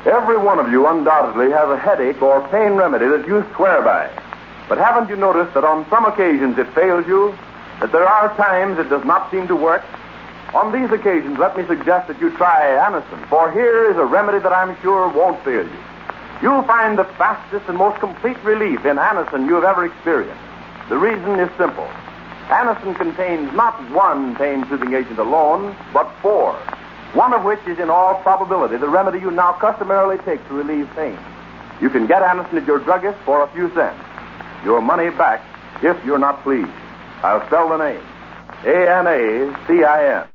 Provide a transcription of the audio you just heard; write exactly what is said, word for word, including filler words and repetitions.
Every one of you undoubtedly has a headache or pain remedy that you swear by. But haven't you noticed that on some occasions it fails you? That there are times it does not seem to work? On these occasions, let me suggest that you try Anacin, for here is a remedy that I'm sure won't fail you. You'll find the fastest and most complete relief in Anacin you have ever experienced. The reason is simple. Anacin contains not one pain-soothing agent alone, but four, one of which is in all probability the remedy you now customarily take to relieve pain. You can get Anacin at your druggist for a few cents. Your money back if you're not pleased. I'll spell the name. A N A C I N.